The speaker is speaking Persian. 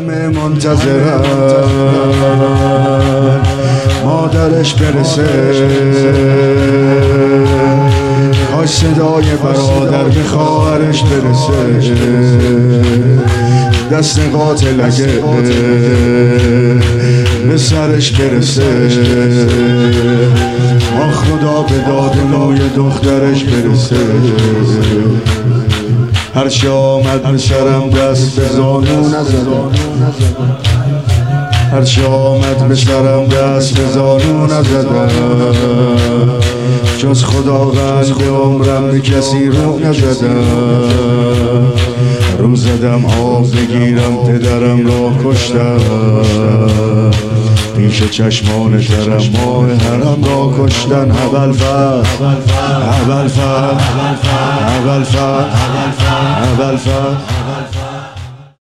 همه منتظرن مادرش برسه، کاش صدای برادر به خواهرش برسه، دست قاتل اگه به سرش برسه، آن خدا به داد موی دخترش برسه. هرچی آمد به سرم دست به زانو نزدم، هرچی آمد به سرم دست به زانو نزدم، جز خداوند به عمرم به کسی رو نزدم. رو زدم آب بگیرم پدرم را کشتم، پیش چشمان ترم ماه حرم را کشتن. ابوالفضل ابوالفضل ابوالفضل ابوالفضل